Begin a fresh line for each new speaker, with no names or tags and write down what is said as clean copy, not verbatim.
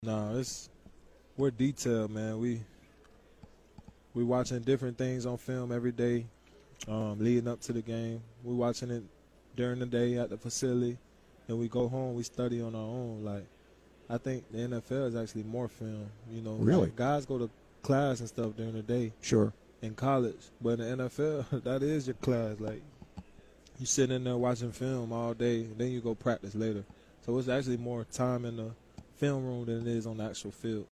No, we're detailed, man. We watching different things on film every day, leading up to the game. We watching it during the day at the facility, and we go home. We study on our own. Like I think the NFL is actually more film. You know,
Really?
like, guys go to class and stuff during the day
Sure.
in college, but in the NFL, that is your class. Like you sit in there watching film all day, and then you go practice later. So it's actually more time in the film room than it is on the actual field.